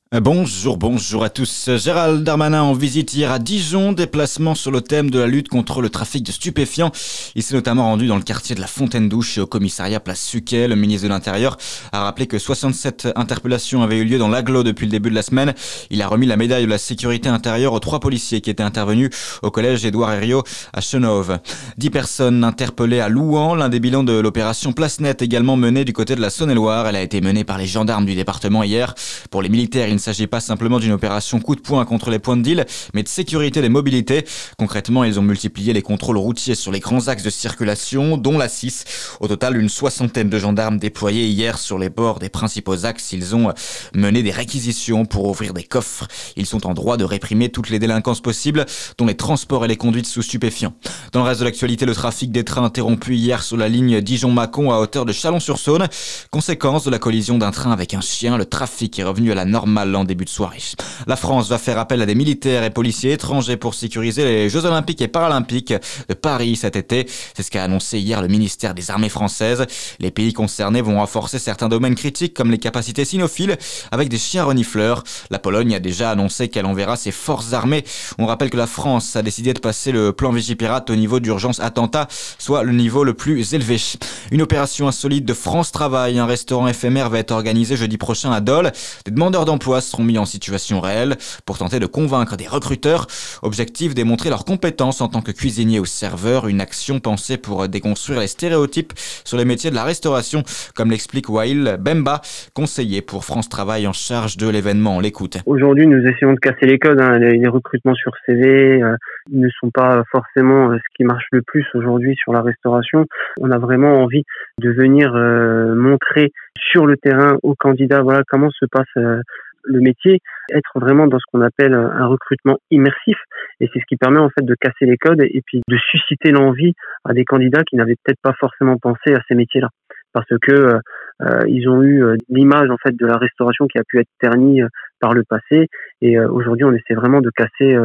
Bonjour à tous. Gérald Darmanin en visite hier à Dijon, déplacement sur le thème de la lutte contre le trafic de stupéfiants. Il s'est notamment rendu dans le quartier de la Fontaine-Douche et au commissariat Place Suquet. Le ministre de l'Intérieur a rappelé que 67 interpellations avaient eu lieu dans l'agglo depuis le début de la semaine. Il a remis la médaille de la sécurité intérieure aux 3 policiers qui étaient intervenus au collège Édouard Herriot à Chenôve. 10 personnes interpellées à Louhans. L'un des bilans de l'opération Place Nette également menée du côté de la Saône-et-Loire. Elle a été menée par les gendarmes du département hier. Pour les militaires, il ne s'agit pas simplement d'une opération coup de poing contre les points de deal, mais de sécurité des mobilités. Concrètement, ils ont multiplié les contrôles routiers sur les grands axes de circulation, dont la 6. Au total, une 60aine de gendarmes déployés hier sur les bords des principaux axes. Ils ont mené des réquisitions pour ouvrir des coffres. Ils sont en droit de réprimer toutes les délinquances possibles, dont les transports et les conduites sous stupéfiants. Dans le reste de l'actualité, le trafic des trains interrompu hier sur la ligne Dijon-Mâcon à hauteur de Chalon-sur-Saône. Conséquence de la collision d'un train avec un chien, le trafic est revenu à la normale en début de soirée. La France va faire appel à des militaires et policiers étrangers pour sécuriser les Jeux Olympiques et Paralympiques de Paris cet été. C'est ce qu'a annoncé hier le ministère des Armées françaises. Les pays concernés vont renforcer certains domaines critiques comme les capacités cynophiles avec des chiens renifleurs. La Pologne a déjà annoncé qu'elle enverra ses forces armées. On rappelle que la France a décidé de passer le plan Vigipirate au niveau d'urgence attentat, soit le niveau le plus élevé. Une opération insolite de France Travail, un restaurant éphémère va être organisé jeudi prochain à Dole. Des demandeurs d'emploi seront mis en situation réelle pour tenter de convaincre des recruteurs. Objectif, démontrer leurs compétences en tant que cuisinier ou serveur. Une action pensée pour déconstruire les stéréotypes sur les métiers de la restauration, comme l'explique Wael Bemba, conseiller pour France Travail en charge de l'événement. On l'écoute. Aujourd'hui, nous essayons de casser les codes. Les recrutements sur CV ne sont pas forcément ce qui marche le plus aujourd'hui sur la restauration. On a vraiment envie de venir montrer sur le terrain aux candidats comment se passe le métier, être vraiment dans ce qu'on appelle un recrutement immersif, et c'est ce qui permet en fait de casser les codes et puis de susciter l'envie à des candidats qui n'avaient peut-être pas forcément pensé à ces métiers-là, parce que ils ont eu l'image en fait de la restauration qui a pu être ternie par le passé, et aujourd'hui on essaie vraiment de casser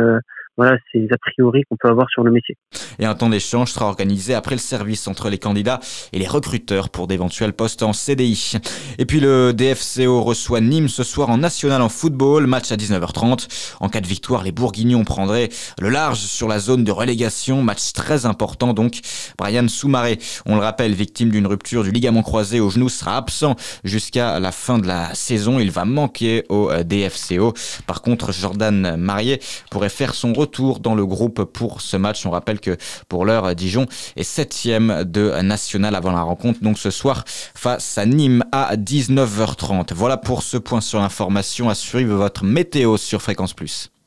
ces a priori qu'on peut avoir sur le métier. Et un temps d'échange sera organisé après le service entre les candidats et les recruteurs pour d'éventuels postes en CDI. Et puis le DFCO reçoit Nîmes ce soir en national en football, match à 19h30. En cas de victoire, les Bourguignons prendraient le large sur la zone de relégation, match très important donc. Brian Soumaré, on le rappelle, victime d'une rupture du ligament croisé au genou, sera absent jusqu'à la fin de la saison. Il va manquer au DFCO. Par contre, Jordan Marié pourrait faire son retour dans le groupe pour ce match. On rappelle que pour l'heure, Dijon est 7e de national avant la rencontre, donc ce soir face à Nîmes à 19h30. Voilà pour ce point sur l'information. À suivre votre météo sur Fréquence Plus.